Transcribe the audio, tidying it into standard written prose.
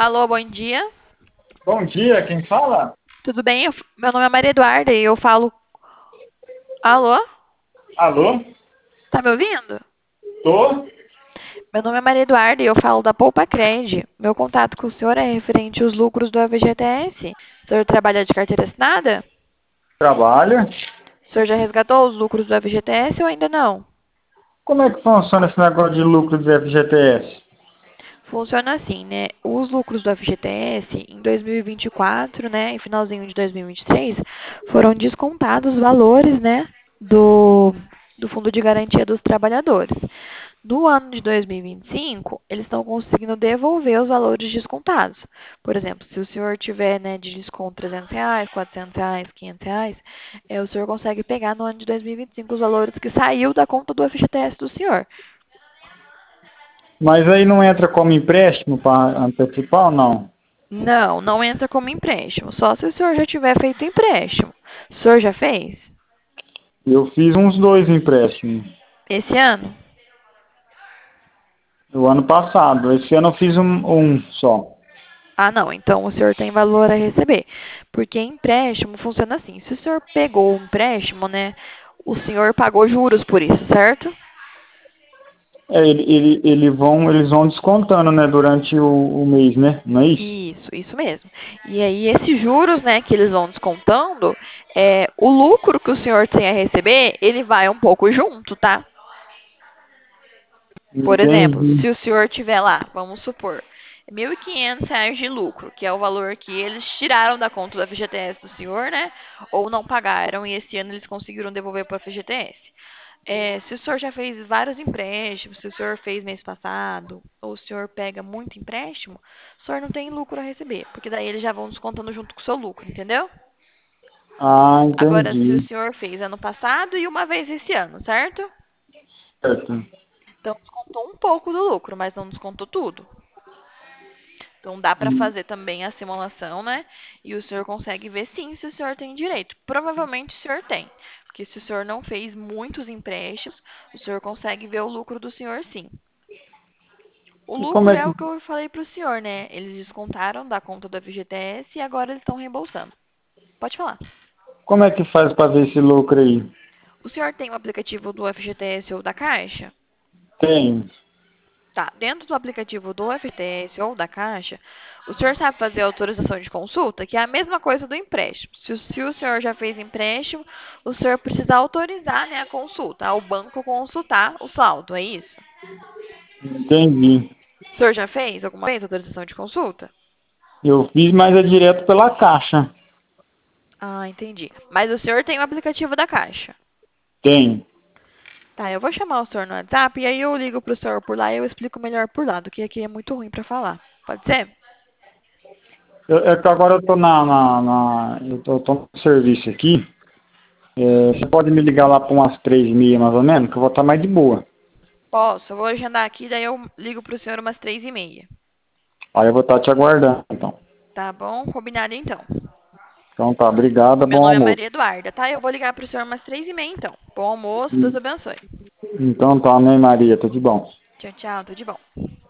Alô, bom dia. Bom dia, quem fala? Tudo bem? Meu nome é Maria Eduarda e eu falo. Alô? Alô? Tá me ouvindo? Tô? Meu nome é Maria Eduarda e eu falo da Poupa Cred. Meu contato com o senhor é referente aos lucros do FGTS. O senhor trabalha de carteira assinada? Trabalha? O senhor já resgatou os lucros do FGTS ou ainda não? Como é que funciona esse negócio de lucro do FGTS? Funciona assim, né? Os lucros do FGTS em 2024, né, e finalzinho de 2023, foram descontados os valores, né, do Fundo de Garantia dos Trabalhadores. No ano de 2025, eles estão conseguindo devolver os valores descontados. Por exemplo, se o senhor tiver, né, de desconto R$ 300, R$ 400, R$ 500, o senhor consegue pegar no ano de 2025 os valores que saiu da conta do FGTS do senhor. Mas aí não entra como empréstimo para antecipar ou não? Não, não entra como empréstimo, só se o senhor já tiver feito empréstimo. O senhor já fez? Eu fiz uns dois empréstimos Esse ano? no ano passado. Esse ano eu fiz um só. Ah, não, então o senhor tem valor a receber. Porque empréstimo funciona assim: se o senhor pegou um empréstimo, né, o senhor pagou juros por isso, certo? É, eles vão descontando, né, durante o mês, né? Não é isso? Isso mesmo. E aí, esses juros, né, que eles vão descontando, o lucro que o senhor tem a receber, ele vai um pouco junto, tá? Por exemplo, Entendi. se o senhor tiver lá, vamos supor, R$ 1.500 de lucro, que é o valor que eles tiraram da conta do FGTS do senhor, né? Ou não pagaram e esse ano eles conseguiram devolver para o FGTS. Se o senhor já fez vários empréstimos, se o senhor fez mês passado, ou o senhor pega muito empréstimo, o senhor não tem lucro a receber, porque daí eles já vão descontando junto com o seu lucro, entendeu? Ah, Agora, se o entendi. senhor fez ano passado e uma vez esse ano, certo? Certo. Então descontou um pouco do lucro, mas não descontou tudo. Então dá para fazer também a simulação, né? E o senhor consegue ver sim se o senhor tem direito. Provavelmente o senhor tem, porque se o senhor não fez muitos empréstimos, o senhor consegue ver o lucro do senhor sim. O E como lucro é é que, o que eu falei para o senhor, né? Eles descontaram da conta do FGTS e agora eles estão reembolsando. Pode falar. como é que faz para ver esse lucro aí? O senhor tem o aplicativo do FGTS ou da Caixa? Tem. Tá, dentro do aplicativo do FTS ou da Caixa, o senhor sabe fazer a autorização de consulta, que é a mesma coisa do empréstimo. Se o senhor já fez empréstimo, o senhor precisa autorizar, né, a consulta, ao banco consultar o saldo, é isso? Entendi. O senhor já fez alguma vez autorização de consulta? Eu fiz, mas é direto pela Caixa. Ah, entendi. Mas o senhor tem o aplicativo da Caixa. Tem. Tá, eu vou chamar o senhor no WhatsApp e aí eu ligo pro senhor por lá e eu explico melhor por lá, do que aqui é muito ruim para falar. Pode ser? É que agora eu tô eu tô no serviço aqui. É, você pode me ligar lá para umas 3h30 mais ou menos, que eu vou estar mais de boa. Posso, eu vou agendar aqui, daí eu ligo pro senhor umas 3h30. Aí eu vou estar te aguardando, então. Tá bom? Combinado então. Então tá, obrigado, Meu bom nome é almoço. Maria Eduarda, tá? Eu vou ligar pro senhor umas 3h30 então. Bom almoço, Deus abençoe. Então tá, né, Maria? Tudo de bom. Tchau, tchau, tudo de bom.